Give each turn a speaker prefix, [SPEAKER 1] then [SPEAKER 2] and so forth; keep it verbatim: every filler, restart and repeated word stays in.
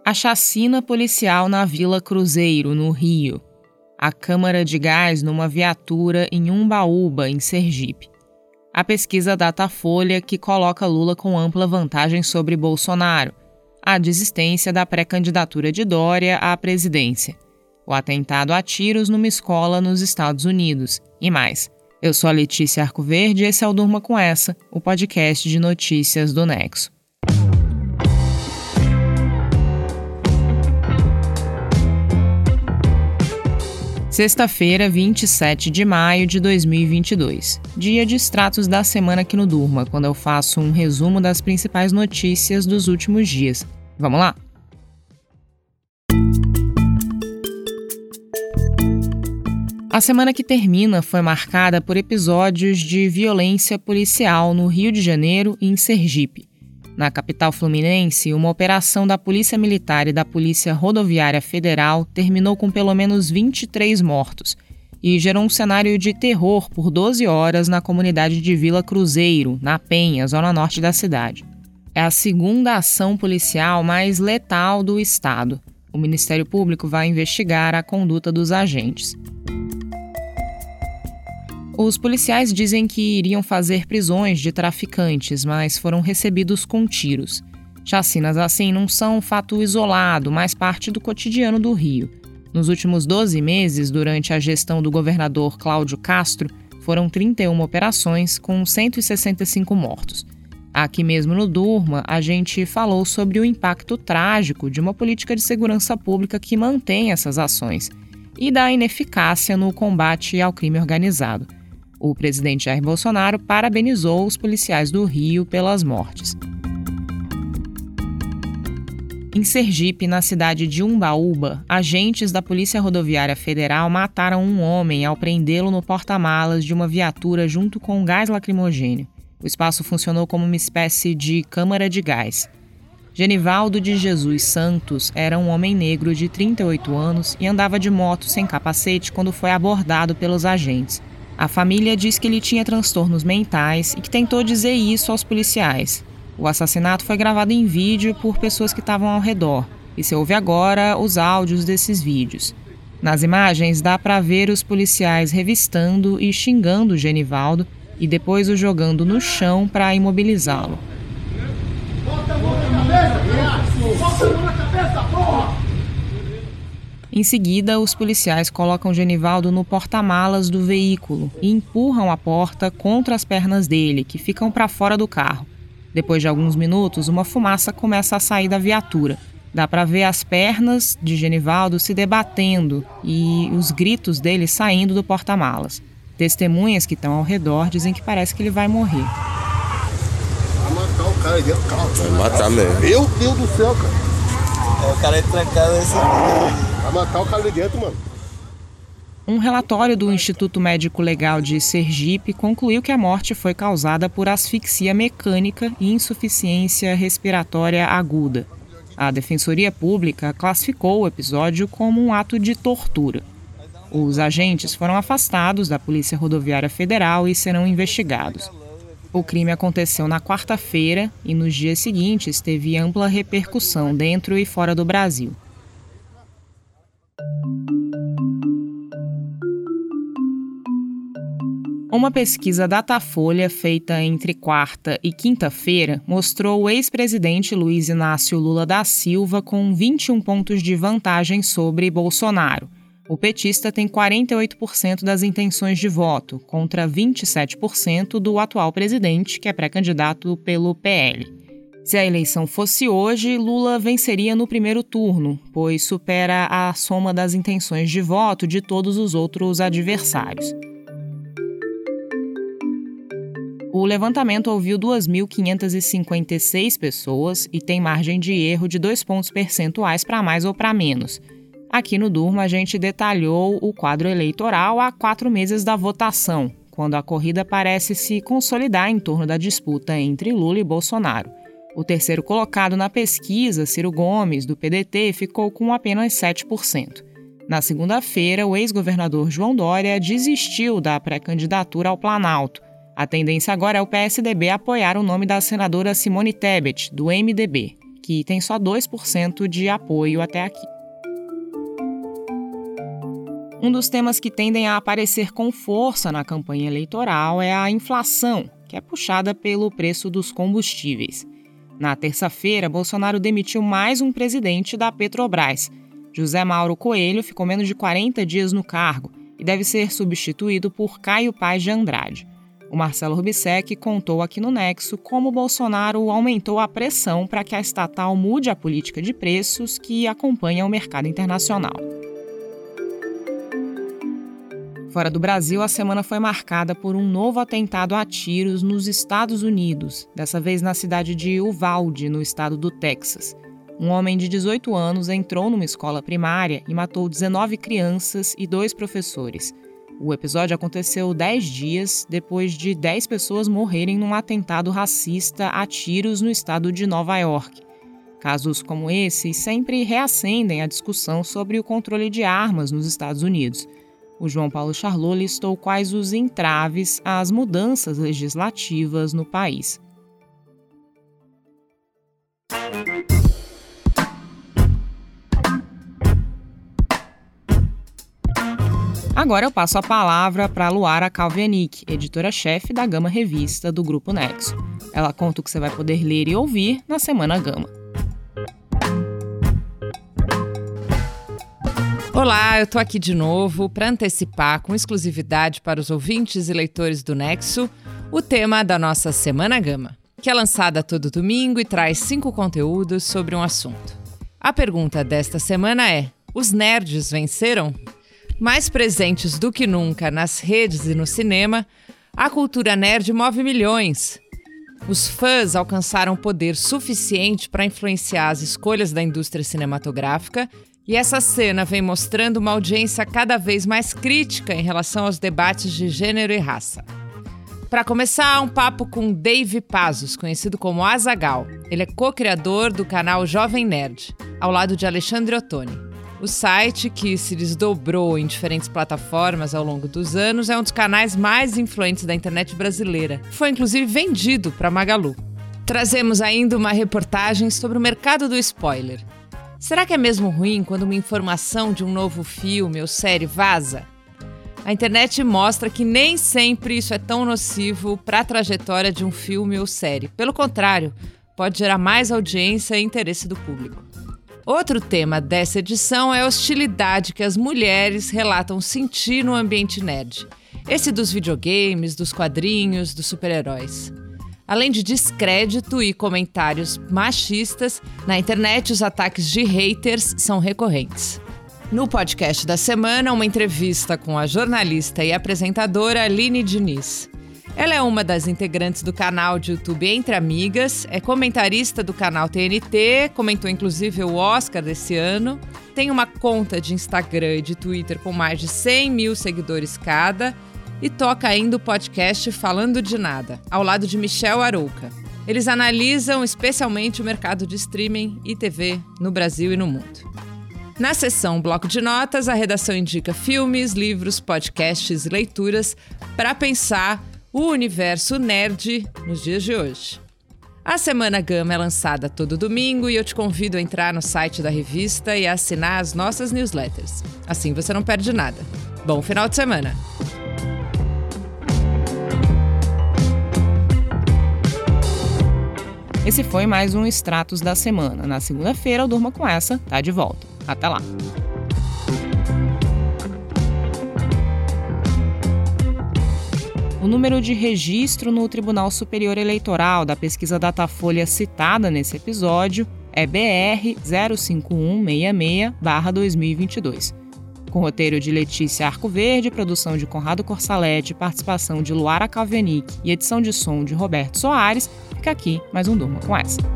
[SPEAKER 1] A chacina policial na Vila Cruzeiro, no Rio. A câmara de gás numa viatura em Umbaúba, em Sergipe. A pesquisa Datafolha que coloca Lula com ampla vantagem sobre Bolsonaro. A desistência da pré-candidatura de Dória à presidência. O atentado a tiros numa escola nos Estados Unidos. E mais. Eu sou a Letícia Arcoverde e esse é o Durma Com Essa, o podcast de notícias do Nexo. Sexta-feira, vinte e sete de maio de dois mil e vinte e dois. Dia de extratos da semana aqui no Durma, quando eu faço um resumo das principais notícias dos últimos dias. Vamos lá? A semana que termina foi marcada por episódios de violência policial no Rio de Janeiro e em Sergipe. Na capital fluminense, uma operação da Polícia Militar e da Polícia Rodoviária Federal terminou com pelo menos vinte e três mortos e gerou um cenário de terror por doze horas na comunidade de Vila Cruzeiro, na Penha, zona norte da cidade. É a segunda ação policial mais letal do estado. O Ministério Público vai investigar a conduta dos agentes. Os policiais dizem que iriam fazer prisões de traficantes, mas foram recebidos com tiros. Chacinas assim não são um fato isolado, mas parte do cotidiano do Rio. Nos últimos doze meses, durante a gestão do governador Cláudio Castro, foram trinta e uma operações com cento e sessenta e cinco mortos. Aqui mesmo no Durma, a gente falou sobre o impacto trágico de uma política de segurança pública que mantém essas ações e da ineficácia no combate ao crime organizado. O presidente Jair Bolsonaro parabenizou os policiais do Rio pelas mortes. Em Sergipe, na cidade de Umbaúba, agentes da Polícia Rodoviária Federal mataram um homem ao prendê-lo no porta-malas de uma viatura junto com gás lacrimogêneo. O espaço funcionou como uma espécie de câmara de gás. Genivaldo de Jesus Santos era um homem negro de trinta e oito anos e andava de moto sem capacete quando foi abordado pelos agentes. A família diz que ele tinha transtornos mentais e que tentou dizer isso aos policiais. O assassinato foi gravado em vídeo por pessoas que estavam ao redor, e se ouve agora os áudios desses vídeos. Nas imagens dá para ver os policiais revistando e xingando o Genivaldo e depois o jogando no chão para imobilizá-lo.
[SPEAKER 2] Bota a mão na cabeça! Bota a mão na cabeça, porra!
[SPEAKER 1] Em seguida, os policiais colocam Genivaldo no porta-malas do veículo e empurram a porta contra as pernas dele, que ficam para fora do carro. Depois de alguns minutos, uma fumaça começa a sair da viatura. Dá para ver as pernas de Genivaldo se debatendo e os gritos dele saindo do porta-malas. Testemunhas que estão ao redor dizem que parece que ele vai morrer.
[SPEAKER 2] Vai matar o cara aí dentro do carro.
[SPEAKER 3] Vai matar mesmo.
[SPEAKER 2] Meu Deus do céu, cara.
[SPEAKER 3] É, o cara é trancado nesse...
[SPEAKER 2] Vai matar o cara ali dentro, mano.
[SPEAKER 1] Um relatório do Instituto Médico Legal de Sergipe concluiu que a morte foi causada por asfixia mecânica e insuficiência respiratória aguda. A Defensoria Pública classificou o episódio como um ato de tortura. Os agentes foram afastados da Polícia Rodoviária Federal e serão investigados. O crime aconteceu na quarta-feira e nos dias seguintes teve ampla repercussão dentro e fora do Brasil. Uma pesquisa Datafolha feita entre quarta e quinta-feira mostrou o ex-presidente Luiz Inácio Lula da Silva com vinte e um pontos de vantagem sobre Bolsonaro. O petista tem quarenta e oito por cento das intenções de voto, contra vinte e sete por cento do atual presidente, que é pré-candidato pelo P L. Se a eleição fosse hoje, Lula venceria no primeiro turno, pois supera a soma das intenções de voto de todos os outros adversários. O levantamento ouviu duas mil quinhentas e cinquenta e seis pessoas e tem margem de erro de dois pontos percentuais para mais ou para menos. Aqui no Durma, a gente detalhou o quadro eleitoral há quatro meses da votação, quando a corrida parece se consolidar em torno da disputa entre Lula e Bolsonaro. O terceiro colocado na pesquisa, Ciro Gomes, do P D T, ficou com apenas sete por cento. Na segunda-feira, o ex-governador João Dória desistiu da pré-candidatura ao Planalto. A tendência agora é o P S D B apoiar o nome da senadora Simone Tebet, do M D B, que tem só dois por cento de apoio até aqui. Um dos temas que tendem a aparecer com força na campanha eleitoral é a inflação, que é puxada pelo preço dos combustíveis. Na terça-feira, Bolsonaro demitiu mais um presidente da Petrobras. José Mauro Coelho ficou menos de quarenta dias no cargo e deve ser substituído por Caio Paz de Andrade. O Marcelo Rubissec contou aqui no Nexo como Bolsonaro aumentou a pressão para que a estatal mude a política de preços que acompanha o mercado internacional. Fora do Brasil, a semana foi marcada por um novo atentado a tiros nos Estados Unidos, dessa vez na cidade de Uvalde, no estado do Texas. Um homem de dezoito anos entrou numa escola primária e matou dezenove crianças e dois professores. O episódio aconteceu dez dias depois de dez pessoas morrerem num atentado racista a tiros no estado de Nova York. Casos como esse sempre reacendem a discussão sobre o controle de armas nos Estados Unidos. O João Paulo Charlot listou quais os entraves às mudanças legislativas no país. Agora eu passo a palavra para Luara Kalvianic, editora-chefe da Gama Revista do Grupo Nexo. Ela conta o que você vai poder ler e ouvir na Semana Gama.
[SPEAKER 4] Olá, eu tô aqui de novo para antecipar com exclusividade para os ouvintes e leitores do Nexo o tema da nossa Semana Gama, que é lançada todo domingo e traz cinco conteúdos sobre um assunto. A pergunta desta semana é: os nerds venceram? Mais presentes do que nunca nas redes e no cinema, a cultura nerd move milhões. Os fãs alcançaram poder suficiente para influenciar as escolhas da indústria cinematográfica. E essa cena vem mostrando uma audiência cada vez mais crítica em relação aos debates de gênero e raça. Para começar, um papo com Dave Pazos, conhecido como Azaghal. Ele é co-criador do canal Jovem Nerd, ao lado de Alexandre Ottoni. O site, que se desdobrou em diferentes plataformas ao longo dos anos, é um dos canais mais influentes da internet brasileira. Foi inclusive vendido para Magalu. Trazemos ainda uma reportagem sobre o mercado do spoiler. Será que é mesmo ruim quando uma informação de um novo filme ou série vaza? A internet mostra que nem sempre isso é tão nocivo para a trajetória de um filme ou série. Pelo contrário, pode gerar mais audiência e interesse do público. Outro tema dessa edição é a hostilidade que as mulheres relatam sentir no ambiente nerd. Esse dos videogames, dos quadrinhos, dos super-heróis. Além de descrédito e comentários machistas, na internet os ataques de haters são recorrentes. No podcast da semana, uma entrevista com a jornalista e apresentadora Aline Diniz. Ela é uma das integrantes do canal de YouTube Entre Amigas, é comentarista do canal T N T, comentou inclusive o Oscar desse ano, tem uma conta de Instagram e de Twitter com mais de cem mil seguidores cada, e toca ainda o podcast Falando de Nada, ao lado de Michel Arouca. Eles analisam especialmente o mercado de streaming e T V no Brasil e no mundo. Na seção Bloco de Notas, a redação indica filmes, livros, podcasts e leituras para pensar o universo nerd nos dias de hoje. A Semana Gama é lançada todo domingo e eu te convido a entrar no site da revista e a assinar as nossas newsletters. Assim você não perde nada. Bom final de semana!
[SPEAKER 1] Esse foi mais um Extratos da Semana. Na segunda-feira, o Durma Com Essa tá de volta. Até lá! O número de registro no Tribunal Superior Eleitoral da pesquisa Datafolha citada nesse episódio é B R zero cinco um seis seis barra dois mil e vinte e dois. Com roteiro de Letícia Arcoverde, produção de Conrado Corsalete, participação de Luara Kalvianic e edição de som de Roberto Soares, fica aqui mais um Durma Com Essa.